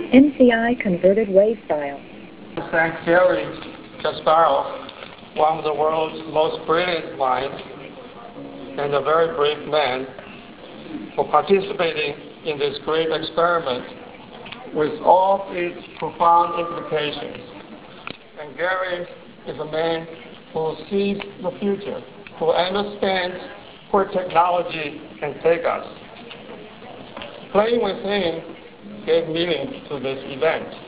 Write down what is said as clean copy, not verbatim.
MCI converted wave style. Thank Gary Kasparov, one of the world's most brilliant minds and a very brave man, for participating in this great experiment with all its profound implications. And Gary is a man who sees the future, who understands where technology can take us. Playing with him gave meaning to this event.